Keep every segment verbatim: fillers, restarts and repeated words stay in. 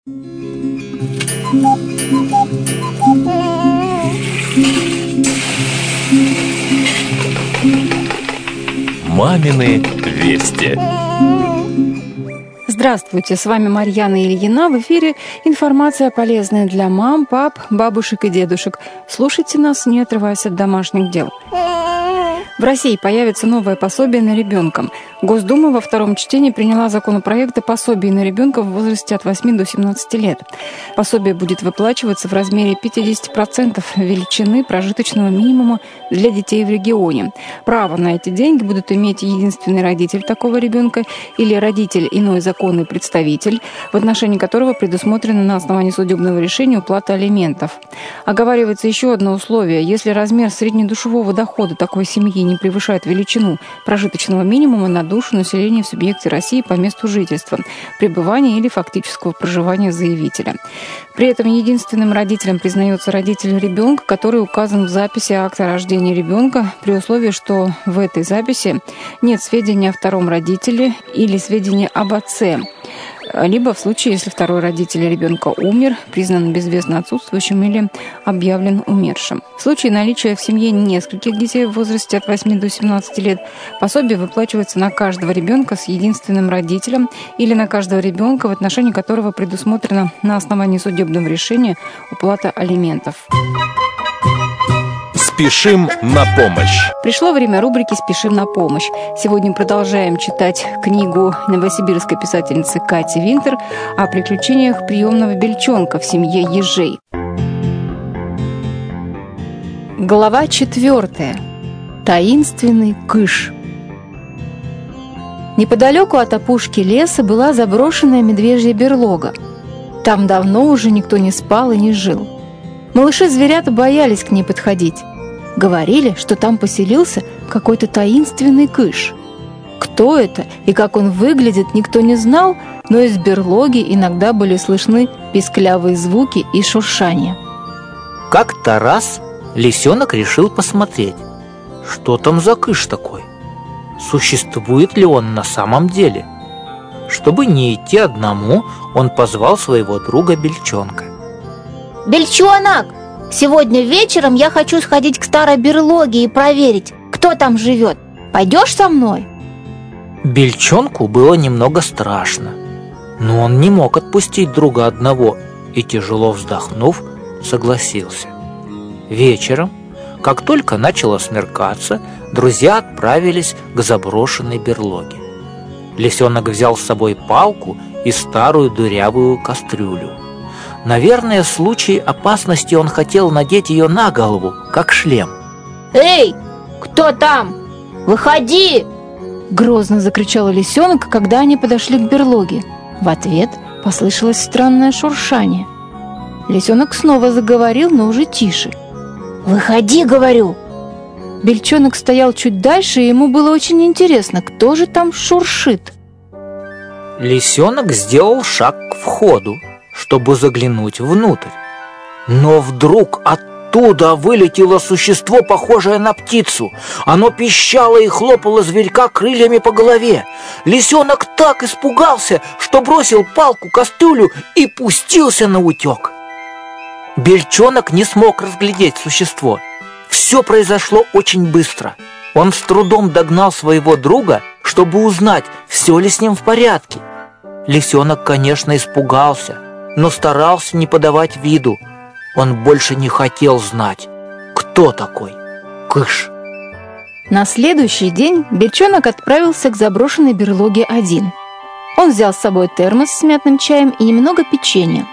Мамины вести. Здравствуйте, с вами Марьяна Ильина. В эфире информация полезная для мам, пап, бабушек и дедушек. Слушайте нас, не отрываясь от домашних дел. В России появится новое пособие на ребенка. Госдума во втором чтении приняла законопроект о пособии на ребенка в возрасте от восьми до семнадцати лет. Пособие будет выплачиваться в размере пятьдесят процентов величины прожиточного минимума для детей в регионе. Право на эти деньги будут иметь единственный родитель такого ребенка или родитель иной законный представитель, в отношении которого предусмотрена на основании судебного решения уплата алиментов. Оговаривается еще одно условие. Если размер среднедушевого дохода такой семьи не превышает величину прожиточного минимума на душу населения в субъекте России по месту жительства, пребывания или фактического проживания заявителя. При этом единственным родителем признается родитель ребенка, который указан в записи акта рождения ребенка, при условии, что в этой записи нет сведений о втором родителе или сведений об отце, либо в случае, если второй родитель ребенка умер, признан безвестно отсутствующим или объявлен умершим. В случае наличия в семье нескольких детей в возрасте от восьми до семнадцати лет, пособие выплачивается на каждого ребенка с единственным родителем или на каждого ребенка, в отношении которого предусмотрена на основании судебного решения уплата алиментов. Спешим на помощь. Пришло время рубрики «Спешим на помощь». Сегодня продолжаем читать книгу новосибирской писательницы Кати Винтер о приключениях приемного бельчонка в семье ежей. Глава четвертая. Таинственный кыш. Неподалеку от опушки леса была заброшенная медвежья берлога. Там давно уже никто не спал и не жил. Малыши-зверята боялись к ней подходить. Говорили, что там поселился какой-то таинственный кыш. Кто это и как он выглядит, никто не знал, но из берлоги иногда были слышны писклявые звуки и шуршания. Как-то раз лисенок решил посмотреть, что там за кыш такой, существует ли он на самом деле. Чтобы не идти одному, он позвал своего друга Бельчонка. «Бельчонок, сегодня вечером я хочу сходить к старой берлоге и проверить, кто там живет. Пойдешь со мной?» Бельчонку было немного страшно, но он не мог отпустить друга одного и, тяжело вздохнув, согласился. Вечером, как только начало смеркаться, друзья отправились к заброшенной берлоге. Лисенок взял с собой палку и старую дырявую кастрюлю. Наверное, в случае опасности он хотел надеть ее на голову, как шлем. «Эй, кто там? Выходи!» Грозно закричал лисенок, когда они подошли к берлоге. В ответ послышалось странное шуршание. Лисенок снова заговорил, но уже тише. «Выходи, говорю!» Бельчонок стоял чуть дальше, и ему было очень интересно, кто же там шуршит. Лисенок сделал шаг к входу, чтобы заглянуть внутрь. Но вдруг оттуда вылетело существо, похожее на птицу. Оно пищало и хлопало зверька крыльями по голове. Лисенок так испугался, что бросил палку, кастрюлю и пустился наутек. Бельчонок не смог разглядеть существо. Все произошло очень быстро. Он с трудом догнал своего друга, чтобы узнать, все ли с ним в порядке. Лисенок, конечно, испугался, но старался не подавать виду. Он больше не хотел знать, кто такой кыш. На следующий день Бельчонок отправился к заброшенной берлоге один. Он взял с собой термос с мятным чаем и немного печенья.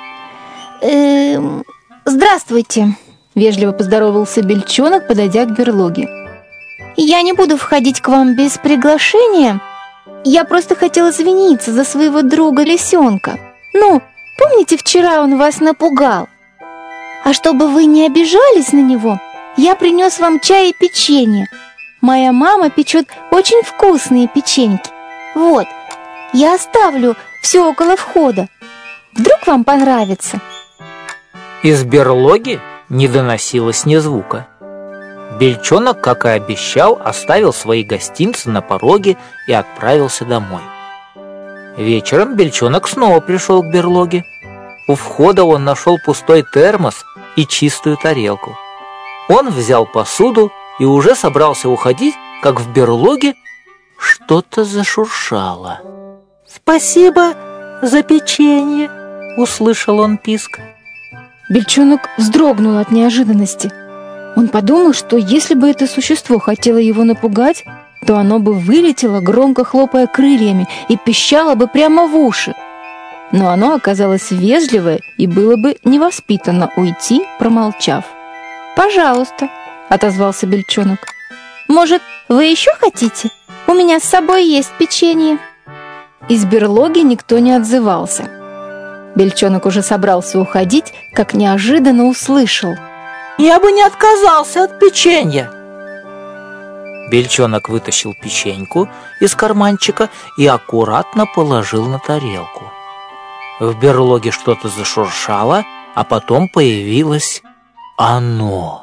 Эм, «Здравствуйте», — вежливо поздоровался Бельчонок, подойдя к берлоге. «Я не буду входить к вам без приглашения. Я просто хотела извиниться за своего друга Лисенка. Ну, помните, вчера он вас напугал? А чтобы вы не обижались на него, я принес вам чай и печенье. Моя мама печет очень вкусные печеньки. Вот, я оставлю все около входа. Вдруг вам понравится?» Из берлоги не доносилось ни звука. Бельчонок, как и обещал, оставил свои гостинцы на пороге и отправился домой. Вечером Бельчонок снова пришел к берлоге. У входа он нашел пустой термос и чистую тарелку. Он взял посуду и уже собрался уходить, как в берлоге что-то зашуршало. «Спасибо за печенье!» — услышал он писк. Бельчонок вздрогнул от неожиданности. Он подумал, что если бы это существо хотело его напугать, то оно бы вылетело, громко хлопая крыльями, и пищало бы прямо в уши. Но оно оказалось вежливое и было бы невоспитанно уйти, промолчав. «Пожалуйста», — отозвался Бельчонок. «Может, вы еще хотите? У меня с собой есть печенье». Из берлоги никто не отзывался. Бельчонок уже собрался уходить, как неожиданно услышал: «Я бы не отказался от печенья!» Бельчонок вытащил печеньку из карманчика и аккуратно положил на тарелку. В берлоге что-то зашуршало, а потом появилось оно.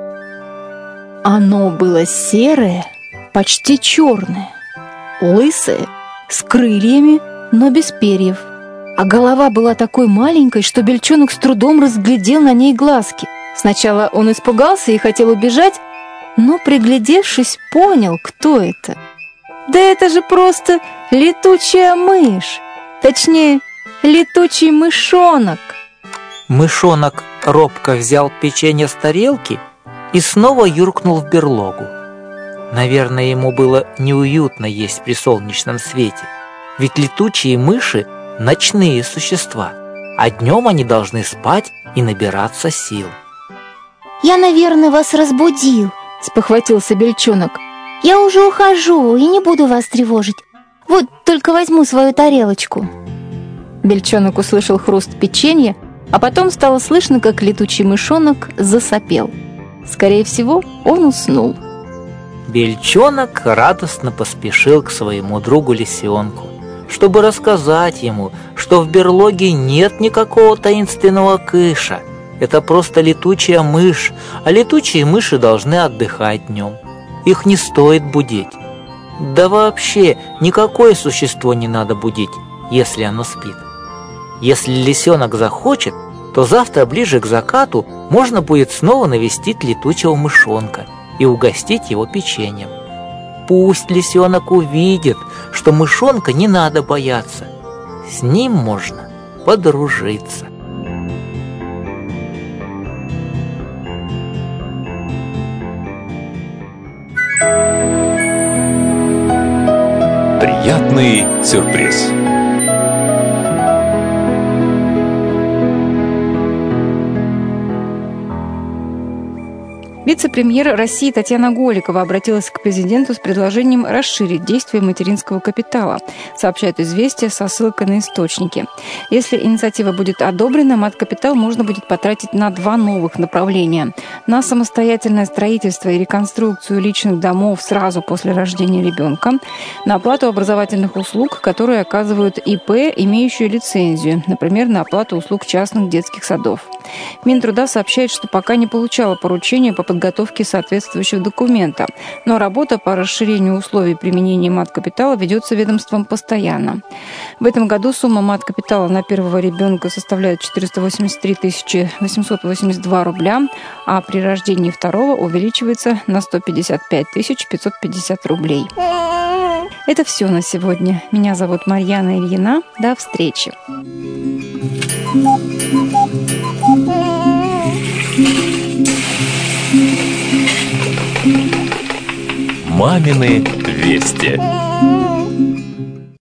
Оно было серое, почти черное, лысое, с крыльями, но без перьев. А голова была такой маленькой, что Бельчонок с трудом разглядел на ней глазки. Сначала он испугался и хотел убежать, но, приглядевшись, понял, кто это. Да это же просто летучая мышь, точнее, летучий мышонок. Мышонок робко взял печенье с тарелки и снова юркнул в берлогу. Наверное, ему было неуютно есть при солнечном свете, ведь летучие мыши – ночные существа, а днем они должны спать и набираться сил. «Я, наверное, вас разбудил», — спохватился Бельчонок. «Я уже ухожу и не буду вас тревожить. Вот только возьму свою тарелочку». Бельчонок услышал хруст печенья, а потом стало слышно, как летучий мышонок засопел. Скорее всего, он уснул. Бельчонок радостно поспешил к своему другу лисенку, чтобы рассказать ему, что в берлоге нет никакого таинственного кыша. Это просто летучая мышь, а летучие мыши должны отдыхать днем. Их не стоит будить. Да вообще никакое существо не надо будить, если оно спит. Если лисенок захочет, то завтра ближе к закату можно будет снова навестить летучего мышонка и угостить его печеньем. Пусть лисенок увидит, что мышонка не надо бояться. С ним можно подружиться. Приятный сюрприз. Вице-премьер России Татьяна Голикова обратилась к президенту с предложением расширить действие материнского капитала, сообщает «Известия» со ссылкой на источники. Если инициатива будет одобрена, мат-капитал можно будет потратить на два новых направления. На самостоятельное строительство и реконструкцию личных домов сразу после рождения ребенка, на оплату образовательных услуг, которые оказывают ИП, имеющие лицензию, например, на оплату услуг частных детских садов. Минтруда сообщает, что пока не получала поручения по подготовке соответствующего документа, но работа по расширению условий применения мат-капитала ведется ведомством постоянно. В этом году сумма мат-капитала на первого ребенка составляет четыреста восемьдесят три тысячи восемьсот восемьдесят два рубля, а при рождении второго увеличивается на сто пятьдесят пять тысяч пятьсот пятьдесят рублей. Это все на сегодня. Меня зовут Марьяна Ильина. До встречи. Мамины вести.